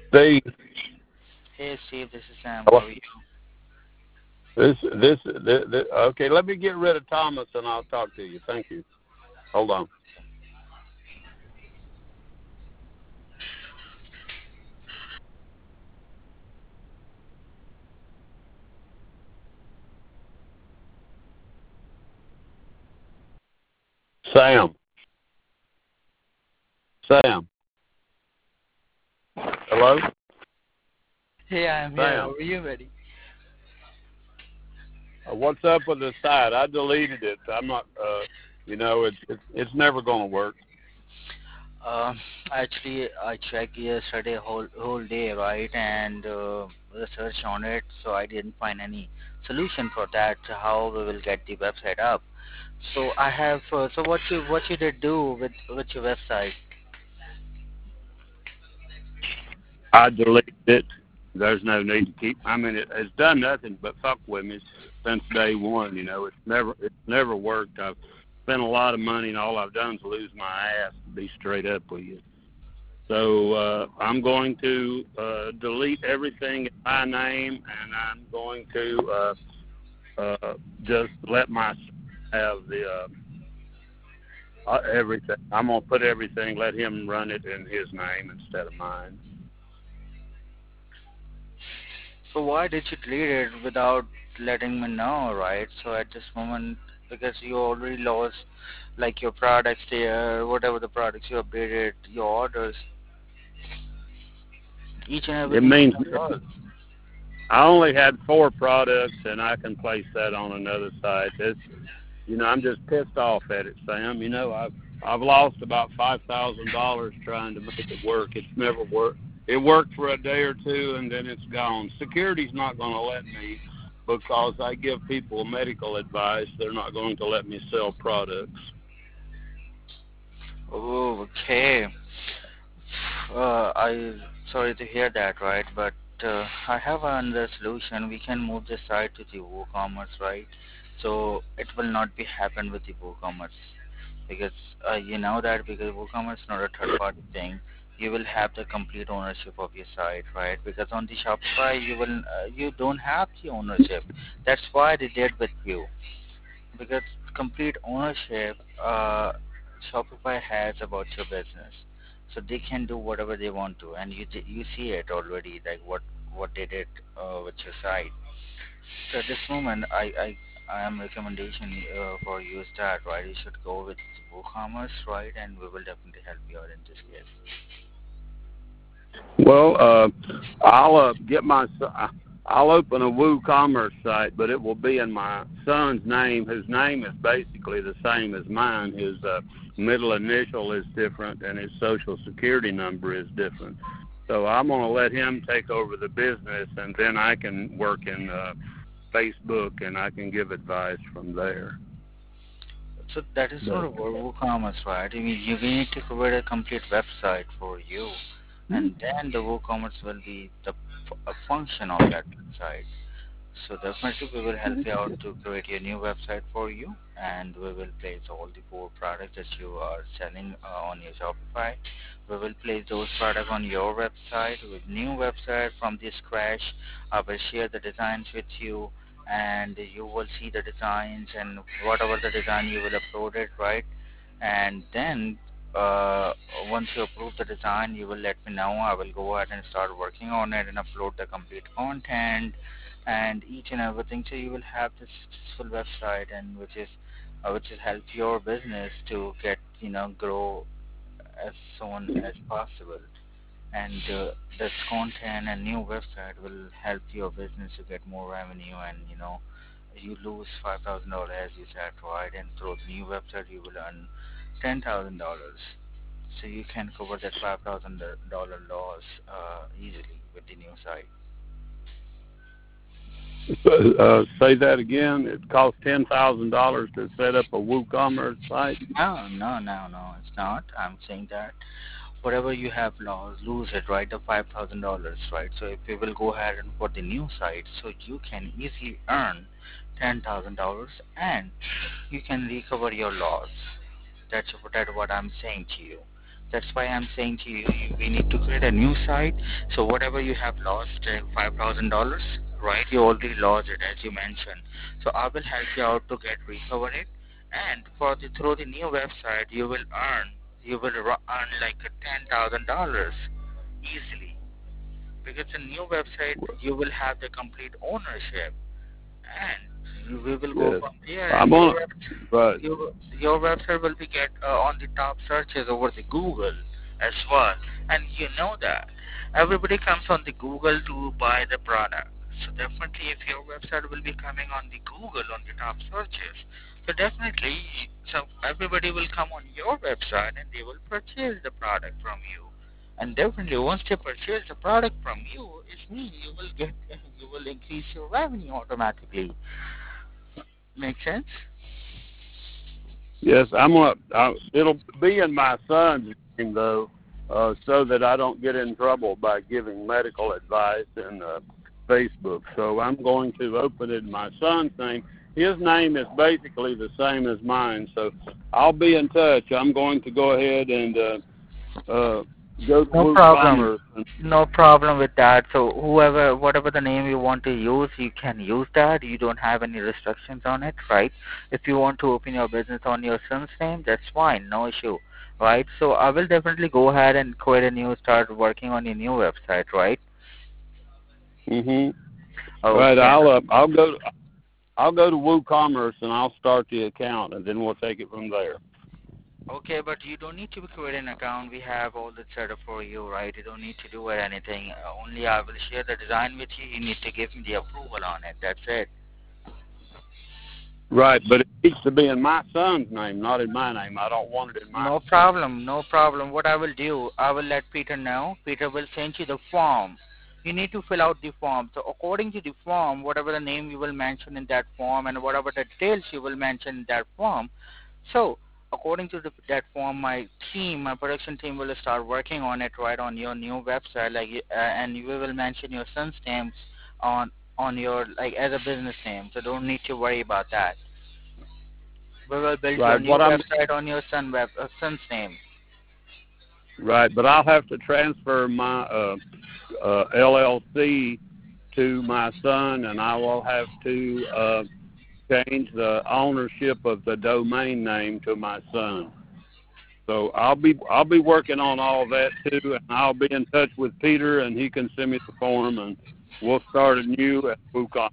Steve. Hey Steve, this is Sam. Hello? How are you? This. Okay, let me get rid of Thomas and I'll talk to you. Thank you. Hold on. Sam. Sam. Hello? Hey, I'm here. How Sam. are you, buddy? What's up with the site? I deleted it. I'm not. It's never going to work. Um, Actually, I checked yesterday whole day, right, and researched on it. So I didn't find any solution for that. How we will get the website up? So I have. So what you did do with your website? I deleted it. There's no need to keep. I mean, it's done nothing but fuck with me since day one. It's never worked. I've spent a lot of money, and all I've done is lose my ass. To be straight up with you. So I'm going to delete everything in my name, and I'm going to just let my son have the everything. I'm going to put everything, let him run it in his name instead of mine. So why did you delete it without letting me know, right? So at this moment, because you already lost like your products there, whatever the products you updated, your orders, each and It everything means you lost. I only had 4 products, and I can place that on another site. I'm just pissed off at it, Sam. I've lost about $5,000 trying to make it work. It's never worked. It worked for a day or two, and then it's gone. Security's not going to let me because I give people medical advice. They're not going to let me sell products. Oh, okay. I sorry to hear that, right? But I have another solution. We can move the site to the WooCommerce, right? So it will not be happen with the WooCommerce because you know that because WooCommerce is not a third party thing. You will have the complete ownership of your site, right? Because on the Shopify, you don't have the ownership. That's why they did with you because complete ownership Shopify has about your business, so they can do whatever they want to, and you see it already, like what they did with your site. So at this moment, I am recommendation for you start right. You should go with WooCommerce, right, and we will definitely help you out in this case. Well, I'll get I'll open a WooCommerce site, but it will be in my son's name, whose name is basically the same as mine. His middle initial is different, and his social security number is different. So I'm going to let him take over the business, and then I can work in Facebook, and I can give advice from there. So that is not But a WooCommerce, right? I mean, you need to create a complete website for you, and then the WooCommerce will be a function of that website. So definitely we will help you out to create a new website for you, and we will place all the 4 products that you are selling on your Shopify. We will place those products on your website with new website from the scratch. I will share the designs with you, and you will see the designs and whatever the design you will upload it, right? And then uh, once you approve the design, you will let me know. I will go ahead and start working on it and upload the complete content and each and everything. So you will have this successful website, and which is help your business to get grow as soon as possible. And this content and new website will help your business to get more revenue. And you lose $5,000 as you said, right? And through the new website, you will earn $10,000. So you can cover that $5,000 loss easily with the new site. say that again. It costs $10,000 to set up a WooCommerce site. No, no, no, no, it's not. I'm saying that whatever you have lost, lose it, right? The $5,000, right? So if you will go ahead and put the new site, so you can easily earn $10,000 and you can recover your loss. That's what I'm saying to you. That's why I'm saying to you, we need to create a new site. So whatever you have lost, $5,000, right? You already lost it, as you mentioned. So I will help you out to get recover it. And through the new website, you will earn like $10,000 easily, because the new website you will have the complete ownership, and we will go Yes. from there. And I'm on it. Right. your website will be get on the top searches over the Google as well. And you know that everybody comes on the Google to buy the product. So definitely, if your website will be coming on the Google on the top searches, so definitely, so everybody will come on your website and they will purchase the product from you. And definitely, once they purchase the product from you, it means you will increase your revenue automatically. Make sense? Yes, it'll be in my son's name though, so that I don't get in trouble by giving medical advice in Facebook. So I'm going to open it in my son's name. His name is basically the same as mine, so I'll be in touch. I'm going to go ahead and go to No problem. WooCommerce. No problem with that. So whatever the name you want to use, you can use that. You don't have any restrictions on it, right? If you want to open your business on your son's name, that's fine, no issue, right? So I will definitely go ahead and start working on your new website, right? Mhm. Right. Okay. I'll go to WooCommerce and I'll start the account, and then we'll take it from there. Okay, but you don't need to create an account. We have all that set up for you, right? You don't need to do anything. Only I will share the design with you. You need to give me the approval on it. That's it. Right, but it needs to be in my son's name, not in my name. I don't want it in my No problem, no problem. What I will do, I will let Peter know. Peter will send you the form. You need to fill out the form. So according to the form, whatever the name you will mention in that form and whatever the details you will mention in that form, so according to that form, my production team will start working on it right on your new website, and we will mention your son's names on your like as a business name. So don't need to worry about that. We will build your right. new website on your son's name. Right, but I'll have to transfer my LLC to my son, and I will have to change the ownership of the domain name to my son. So I'll be working on all that too, and I'll be in touch with Peter, and he can send me the form, and we'll start anew at WooCommerce.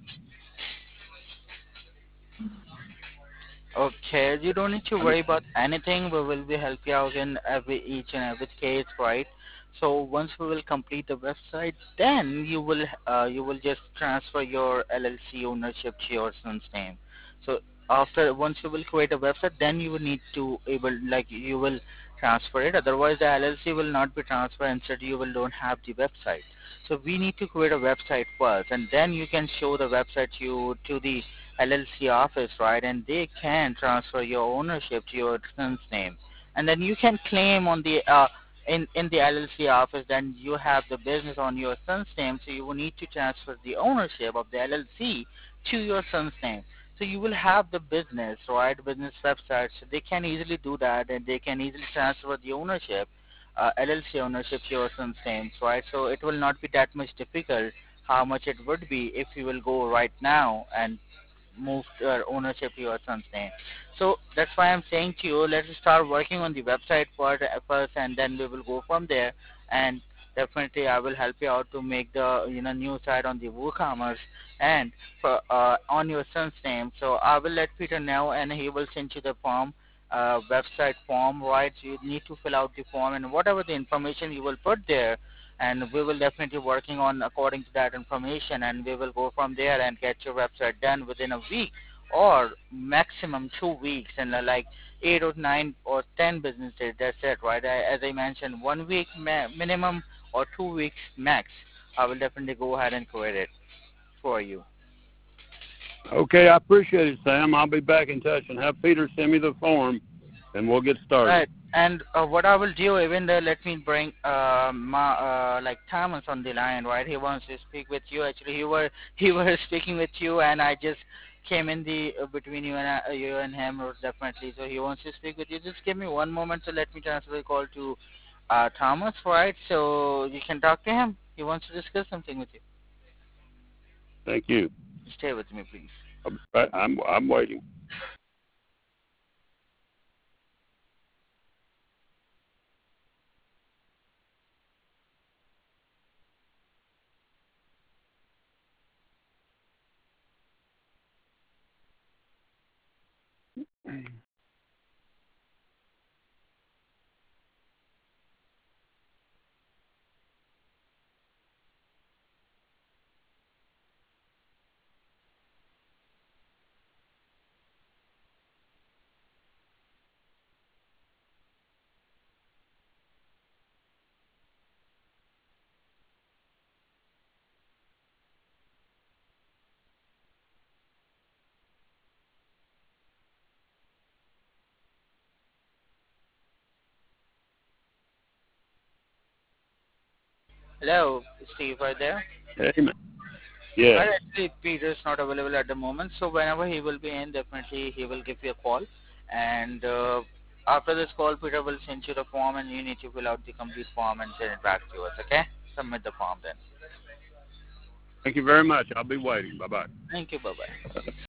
Okay, you don't need to worry about anything. We will be help you out in each and every case, right? So once we will complete the website, then you will just transfer your LLC ownership to your son's name. So once you will create a website, then you will need to able like you will transfer it. Otherwise, the LLC will not be transferred. Instead, you will don't have the website. So we need to create a website first, and then you can show the website to the LLC office, right? And they can transfer your ownership to your son's name, and then you can claim on the in the LLC office. Then you have the business on your son's name, so you will need to transfer the ownership of the LLC to your son's name. So you will have the business, right? Business website, so they can easily do that, and they can easily transfer the ownership, LLC ownership to your son's name, right? So it will not be that much difficult how much it would be if you will go right now and move ownership to your son's name. So that's why I'm saying to you, let's start working on the website part first, and then we will go from there. And definitely, I will help you out to make the new site on the WooCommerce and for on your son's name. So I will let Peter know, and he will send you the form. Website form, right? So you need to fill out the form and whatever the information you will put there, and we will definitely working on according to that information, and we will go from there and get your website done within a week or maximum 2 weeks, and like 8 or 9 or 10 business days. That's it, right? As I mentioned, 1 week minimum or 2 weeks max. I will definitely go ahead and create it for you. Okay, I appreciate it, Sam. I'll be back in touch and have Peter send me the form, and we'll get started. Right. And what I will do, even though let me bring like Thomas on the line, right? He wants to speak with you. Actually, he were speaking with you, and I just came in the between you and him, definitely. So he wants to speak with you. Just give me one moment, so let me transfer the call to Thomas, right? So you can talk to him. He wants to discuss something with you. Thank you. Stay with me, please. I'm waiting. Hello, Steve, are you there? Hey, man. Yes. Actually, Peter is not available at the moment, so whenever he will be in, definitely he will give you a call. And after this call, Peter will send you the form, and you need to fill out the complete form and send it back to us. Okay? Submit the form then. Thank you very much. I'll be waiting. Bye bye. Thank you. Bye bye.